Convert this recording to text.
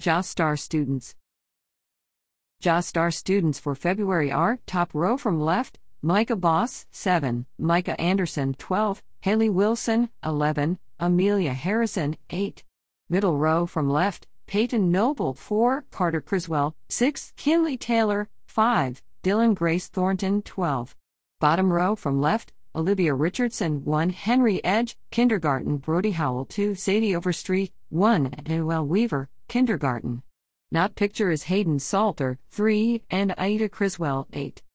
JA Star students. JA Star students for February are: top row from left, Micah Boss, 7, Micah Anderson, 12, Haley Wilson, 11, Amelia Harrison, 8. Middle row from left, Peyton Noble, 4, Carter Criswell, 6, Kinley Taylor, 5, Dylan Grace Thornton, 12. Bottom row from left, Olivia Richardson, 1, Henry Edge, kindergarten, Brody Howell, 2, Sadie Overstreet, 1, Noel Weaver, kindergarten. Not picture is Hayden Salter, 3, and Aida Criswell, 8.